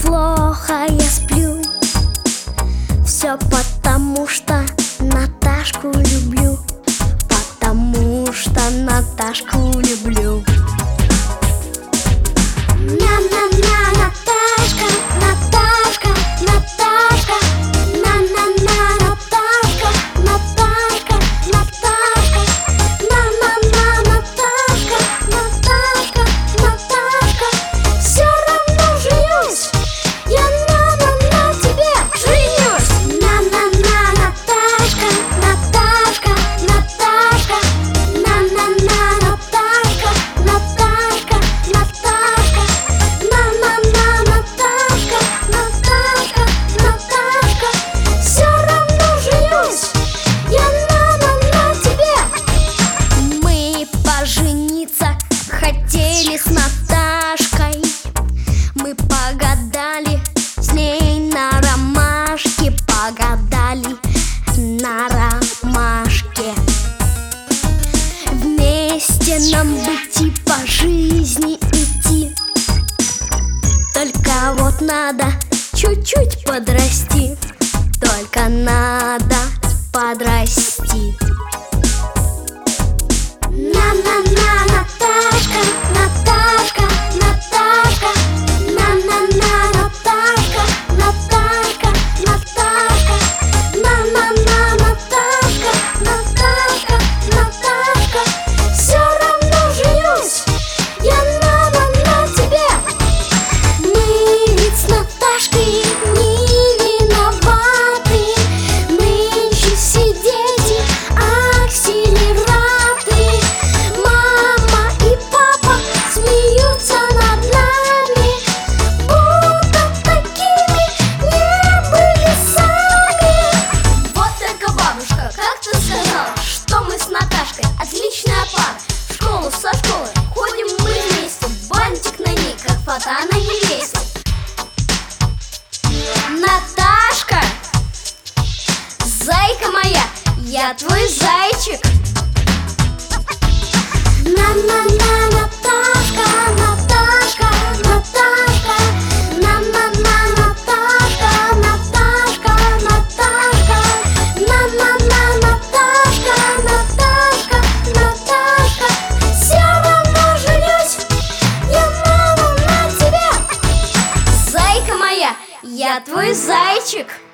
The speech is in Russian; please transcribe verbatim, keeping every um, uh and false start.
плохо я сплю. Все потому, что Наташку люблю. Потому что Наташку люблю. На-на-на, Наташка, Наташка, Наташка. На-на-на, Наташка, Наташка, Наташка. На-на-на, Наташка, Наташка, Наташка. Все равно женюсь, я на-на-на тебе женюсь. На-на-на, Наташка, Наташка, Наташка. На-на-на, Наташка, Наташка, Наташка. На-на-на, Наташка, Наташка, Наташка. Все равно женюсь, я на-на-на тебе. Мы пожениться хотели с Наташкой. Мы погадали с ней на ромашке. Погадали на ромашке. Вместе нам быть и по жизни идти. Только вот надо чуть-чуть подрасти. Только надо подрасти. На-на-на, Наташка, Наташка, Наташка. На-на-на, Наташка, Наташка, Наташка. На-на-на, Наташка, Наташка, Наташка. Все равно женюсь, я на-на-на тебе. Мы ведь с Наташкой не виноваты. Нынче все дети акселераты. Мама и папа смеются над нами, будто такими не были сами. Вот только бабушка, как ты сказала, что мы с Наташкой отличная пара. В школу со школы ходим мы вместе, бантик на ней, как фата на невесте. Наташка, зайка моя, я твой зайчик. На-на-на, Наташка, Наташка, Наташка. На-на-на, Наташка, Наташка, Наташка. На-на-на, Наташка, Наташка, Наташка. Все равно женюсь, я на-на-на тебе. Зайка моя, я твой зайчик.